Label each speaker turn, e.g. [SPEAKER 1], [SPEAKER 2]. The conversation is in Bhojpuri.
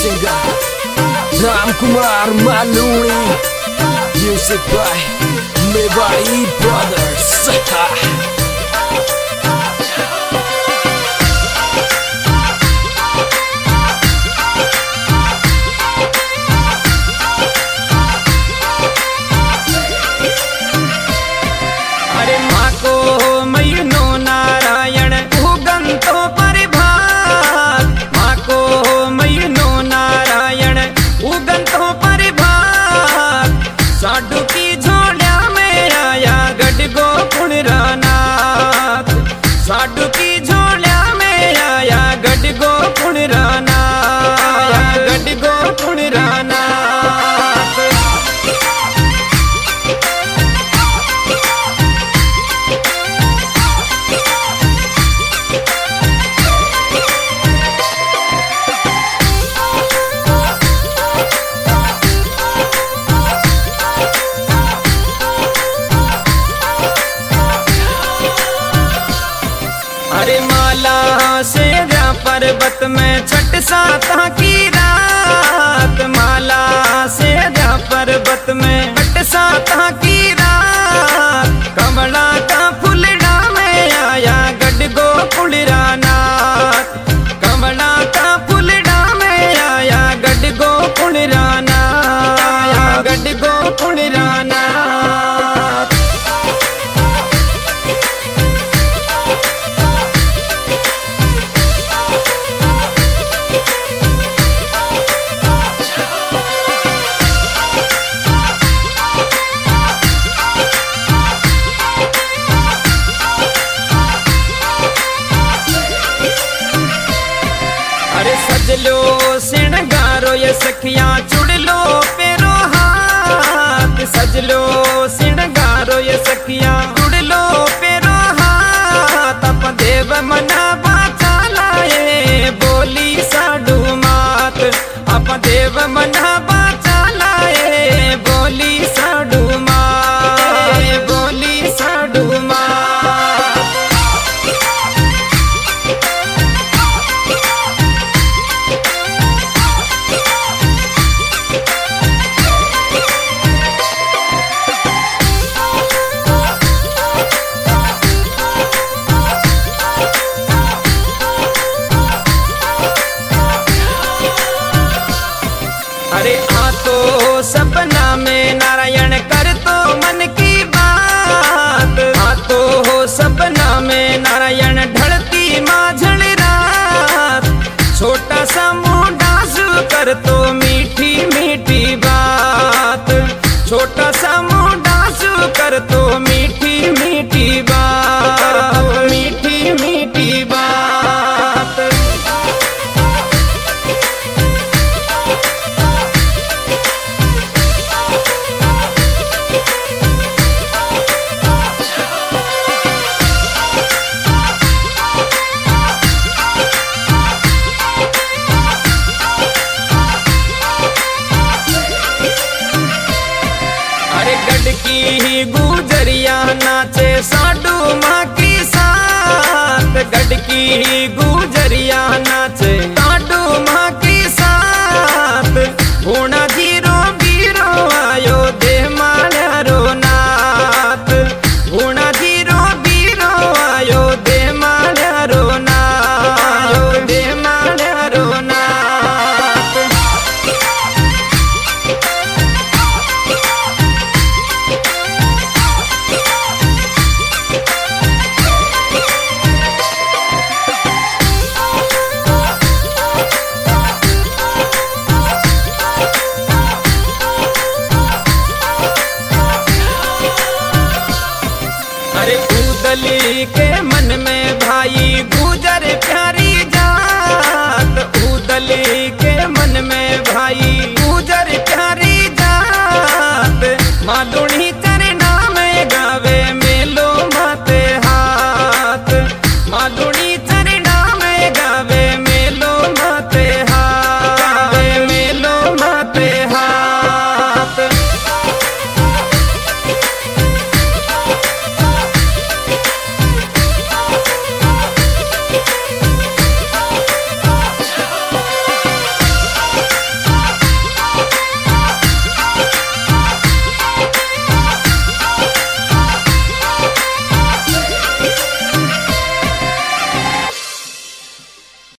[SPEAKER 1] singer Ram Kumar Maluni, music by Mewari Brothers.
[SPEAKER 2] अरे माँ को मयूनो नारायण उगंतो परिभाग, माँ को मयूनो नारायण उगंतो परिभाग। साधु की झोलिया में आया गढ़गो पुणरानाथ, साधु की झोलिया में आया गढ़गो पुणरानाथ, गढ़गो पुणरानाथ। अरे माला से पर्वत में छठ साता की रात, माला से पर्वत में छठ साता की रात। कमला का फुलड़ा में आया गढ़गो पुणरानाथ, कमला का फुलड़ा में आया गढ़गो पुणरानाथ, आया गढ़गो पुणरानाथ। सजलो सिणगारो ये सखियां चुड़लो पेरो हाथ, सजलो सिणगारो ये सखियां चुड़लो पेरो हाथ। अप देव मना बाचा लाए बोली साडू मात, अप देव मना बाचा लाए बोली साडू मात, बोली साडू मात। अरे तो सपना में नारायण कर तो मन की बात, तो सपना में नारायण ढलती माझल रात। छोटा सा मुंडा सु कर तो मीठी मीठी बात, छोटा सा मुंडा सु कर तो मीठी मीठी बात, मीठी मीठी बात। की गुजरिया नाचे साडू माँ की साथ, गढ़ की गुजरिया ना